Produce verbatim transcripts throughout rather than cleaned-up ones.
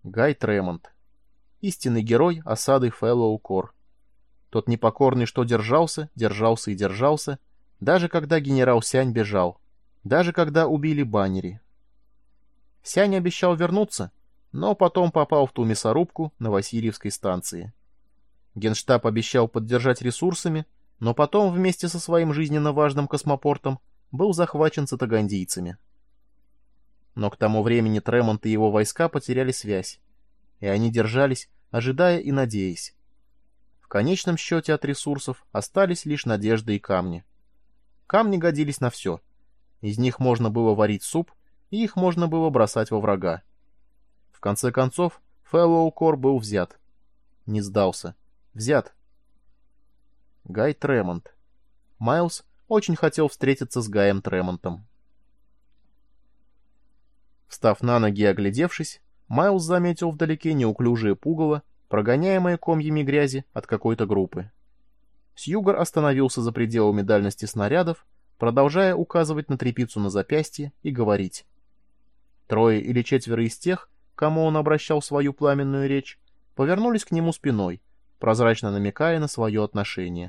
Гай Тремонт. Истинный герой осады Фэллоу-Кор. Тот непокорный, что держался, держался и держался, даже когда генерал Сянь бежал, даже когда убили Баннери. Сянь обещал вернуться, но потом попал в ту мясорубку на Васильевской станции. Генштаб обещал поддержать ресурсами, но потом вместе со своим жизненно важным космопортом был захвачен цитагандийцами. Но к тому времени Тремонт и его войска потеряли связь, и они держались, ожидая и надеясь. В конечном счете от ресурсов остались лишь надежды и камни. Камни годились на все. Из них можно было варить суп, и их можно было бросать во врага. В конце концов, Фэллоу-Кор был взят. Не сдался. Взят. Гай Тремонт. Майлз очень хотел встретиться с Гаем Тремонтом. Встав на ноги и оглядевшись, Майлз заметил вдалеке неуклюжее пугало, прогоняемое комьями грязи от какой-то группы. Сьюгар остановился за пределами дальности снарядов, продолжая указывать на тряпицу на запястье и говорить. Трое или четверо из тех, к кому он обращал свою пламенную речь, повернулись к нему спиной, прозрачно намекая на свое отношение.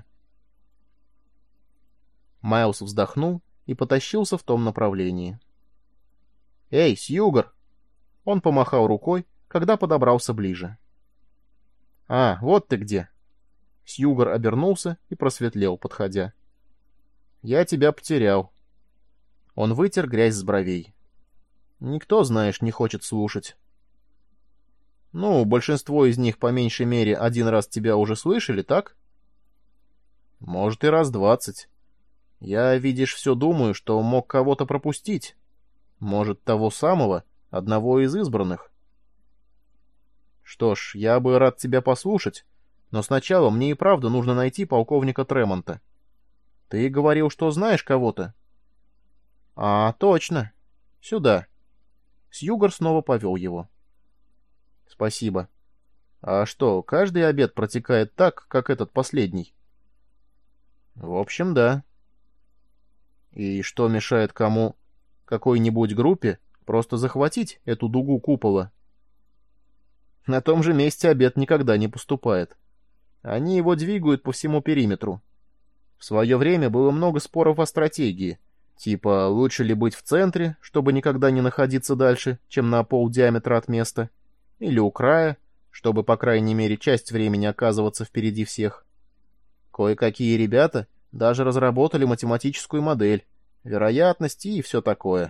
Майлз вздохнул и потащился в том направлении. «Эй, Сьюгар!» Он помахал рукой, когда подобрался ближе. «А, вот ты где!» Сьюгар обернулся и просветлел, подходя. «Я тебя потерял». Он вытер грязь с бровей. «Никто, знаешь, не хочет слушать». «Ну, большинство из них, по меньшей мере, один раз тебя уже слышали, так?» «Может, и раз двадцать. Я, видишь, все думаю, что мог кого-то пропустить. Может, того самого, одного из избранных». «Что ж, я бы рад тебя послушать, но сначала мне и правда нужно найти полковника Тремонта. Ты говорил, что знаешь кого-то?» «А, точно. Сюда». Сьюгар снова повел его. «Спасибо. А что, каждый обед протекает так, как этот последний?» «В общем, да». «И что мешает кому, какой-нибудь группе, просто захватить эту дугу купола?» «На том же месте обед никогда не поступает. Они его двигают по всему периметру. В свое время было много споров о стратегии, типа лучше ли быть в центре, чтобы никогда не находиться дальше, чем на полдиаметра от места, или у края, чтобы, по крайней мере, часть времени оказываться впереди всех. Кое-какие ребята даже разработали математическую модель, вероятности и все такое.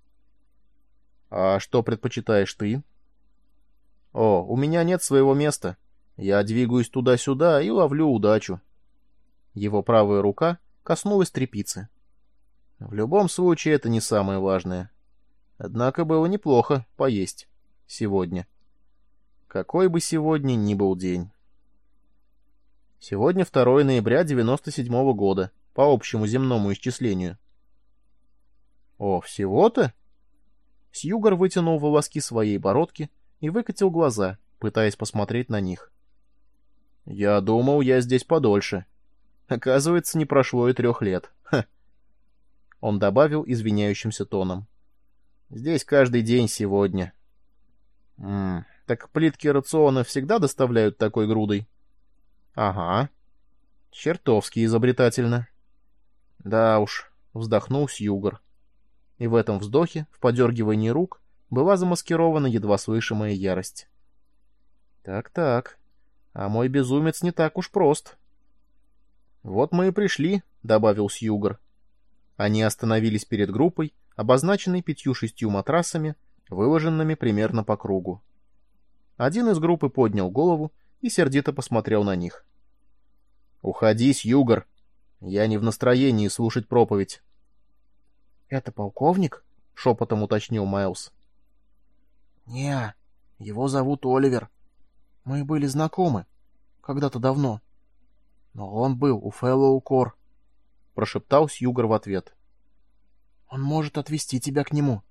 А что предпочитаешь ты? О, у меня нет своего места. Я двигаюсь туда-сюда и ловлю удачу. Его правая рука коснулась тряпицы. В любом случае, это не самое важное. Однако было неплохо поесть сегодня. Какой бы сегодня ни был день. Сегодня второе ноября девяносто седьмого года, по общему земному исчислению. О, всего-то? Сьюгар вытянул волоски своей бородки и выкатил глаза, пытаясь посмотреть на них. Я думал, я здесь подольше. Оказывается, не прошло и трех лет. Ха. Он добавил извиняющимся тоном. Здесь каждый день сегодня. М-м, так плитки рациона всегда доставляют такой грудой? Ага. Чертовски изобретательно. Да уж, вздохнул Сьюгар. И в этом вздохе, в подергивании рук, была замаскирована едва слышимая ярость. Так-так, а мой безумец не так уж прост. Вот мы и пришли, добавил Сьюгар. Они остановились перед группой, обозначенной пятью-шестью матрасами, выложенными примерно по кругу. Один из группы поднял голову и сердито посмотрел на них. «Уходи, Сьюгар! Я не в настроении слушать проповедь». «Это полковник?» — шепотом уточнил Майлз. «Не, его зовут Оливер. Мы были знакомы. Когда-то давно. Но он был у Фэллоу-Кор», — прошептал Сьюгар в ответ. «Он может отвезти тебя к нему».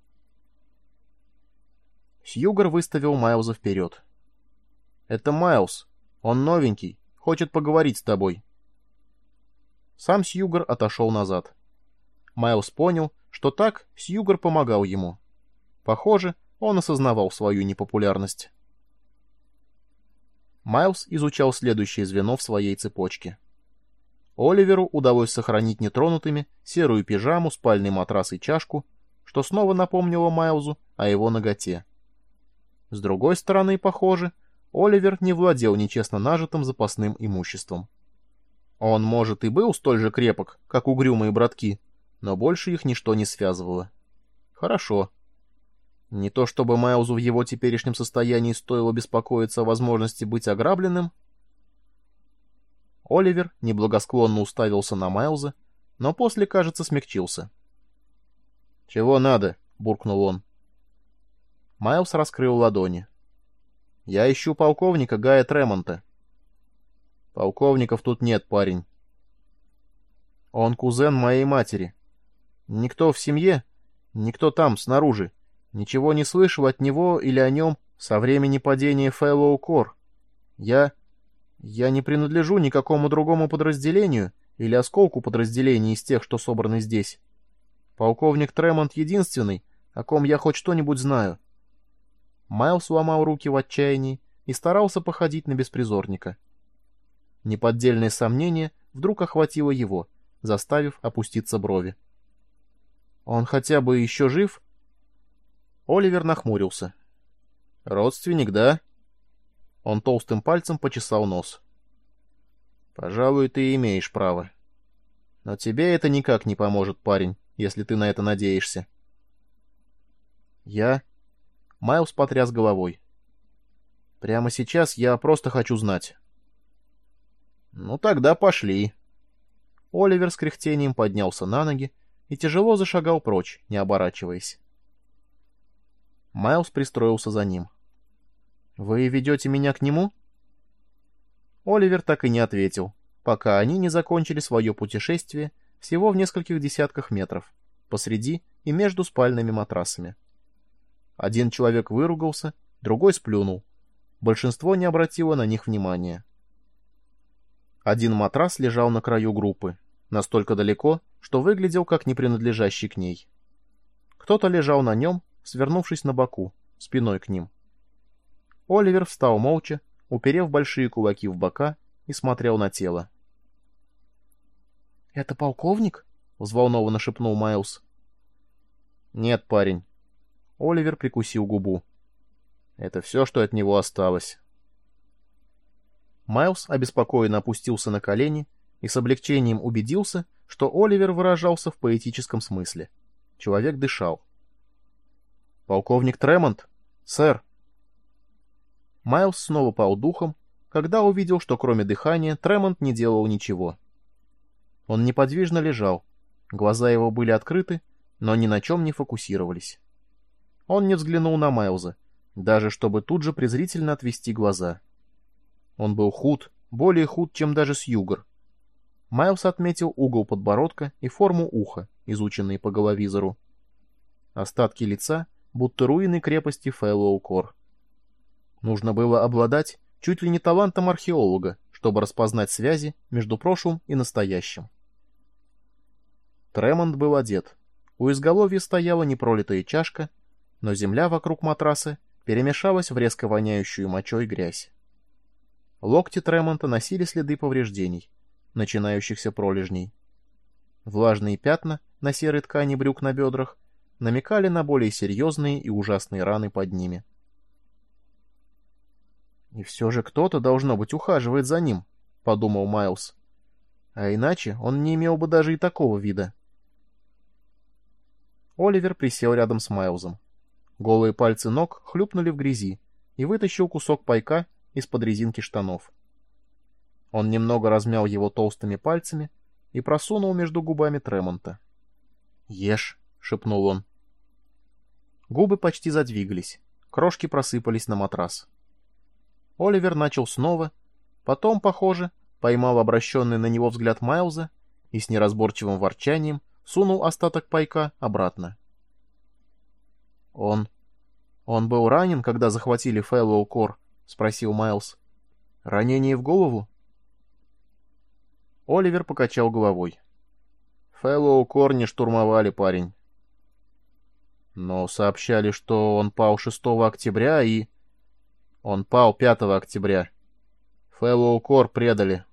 Сьюгар выставил Майлза вперед. «Это Майлз. Он новенький. Хочет поговорить с тобой». Сам Сьюгар отошел назад. Майлз понял, что так Сьюгар помогал ему. Похоже, он осознавал свою непопулярность. Майлз изучал следующее звено в своей цепочке. Оливеру удалось сохранить нетронутыми серую пижаму, спальный матрас и чашку, что снова напомнило Майлзу о его наготе. С другой стороны, похоже, Оливер не владел нечестно нажитым запасным имуществом. Он, может, и был столь же крепок, как угрюмые братки, но больше их ничто не связывало. Хорошо. Не то чтобы Майлзу в его теперешнем состоянии стоило беспокоиться о возможности быть ограбленным. Оливер неблагосклонно уставился на Майлза, но после, кажется, смягчился. «Чего надо?» — буркнул он. Майлз раскрыл ладони. «Я ищу полковника Гая Тремонта». «Полковников тут нет, парень». «Он кузен моей матери. Никто в семье, никто там, снаружи, ничего не слышал от него или о нем со времени падения Фэллоу Кор. Я... я не принадлежу никакому другому подразделению или осколку подразделений из тех, что собраны здесь. Полковник Тремонт единственный, о ком я хоть что-нибудь знаю». Майлз ломал руки в отчаянии и старался походить на беспризорника. Неподдельное сомнение вдруг охватило его, заставив опуститься брови. «Он хотя бы еще жив?» Оливер нахмурился. «Родственник, да?» Он толстым пальцем почесал нос. «Пожалуй, ты имеешь право. Но тебе это никак не поможет, парень, если ты на это надеешься». «Я...» Майлз потряс головой. «Прямо сейчас я просто хочу знать». «Ну тогда пошли». Оливер с кряхтением поднялся на ноги и тяжело зашагал прочь, не оборачиваясь. Майлз пристроился за ним. «Вы ведете меня к нему?» Оливер так и не ответил, пока они не закончили свое путешествие всего в нескольких десятках метров, посреди и между спальными матрасами. Один человек выругался, другой сплюнул. Большинство не обратило на них внимания. Один матрас лежал на краю группы, настолько далеко, что выглядел как не принадлежащий к ней. Кто-то лежал на нем, свернувшись на боку, спиной к ним. Оливер встал молча, уперев большие кулаки в бока, и смотрел на тело. «Это полковник?» — взволнованно шепнул Майлз. «Нет, парень». Оливер прикусил губу. «Это все, что от него осталось». Майлз обеспокоенно опустился на колени и с облегчением убедился, что Оливер выражался в поэтическом смысле. Человек дышал. «Полковник Тремонт? Сэр!» Майлз снова пал духом, когда увидел, что кроме дыхания Тремонт не делал ничего. Он неподвижно лежал, глаза его были открыты, но ни на чем не фокусировались. Он не взглянул на Майлза, даже чтобы тут же презрительно отвести глаза. Он был худ, более худ, чем даже Сьюгар. Майлз отметил угол подбородка и форму уха, изученные по головизору. Остатки лица, будто руины крепости Фэллоу Кор. Нужно было обладать чуть ли не талантом археолога, чтобы распознать связи между прошлым и настоящим. Тремонт был одет. У изголовья стояла непролитая чашка, но земля вокруг матраса перемешалась в резко воняющую мочой грязь. Локти Тремонта носили следы повреждений, начинающихся пролежней. Влажные пятна на серой ткани брюк на бедрах намекали на более серьезные и ужасные раны под ними. «И все же кто-то, должно быть, ухаживает за ним», — подумал Майлз. «А иначе он не имел бы даже и такого вида». Оливер присел рядом с Майлзом. Голые пальцы ног хлюпнули в грязи и вытащил кусок пайка из-под резинки штанов. Он немного размял его толстыми пальцами и просунул между губами Тремонта. «Ешь», — шепнул он. Губы почти задвигались, крошки просыпались на матрас. Оливер начал снова, потом, похоже, поймал обращенный на него взгляд Майлза и с неразборчивым ворчанием сунул остаток пайка обратно. «Он... он был ранен, когда захватили Фэллоу Кор?» — спросил Майлз. «Ранение в голову?» Оливер покачал головой. «Фэллоу Кор не штурмовали, парень. Но сообщали, что он пал шестого октября и...» «Он пал пятого октября. Фэллоу Кор предали.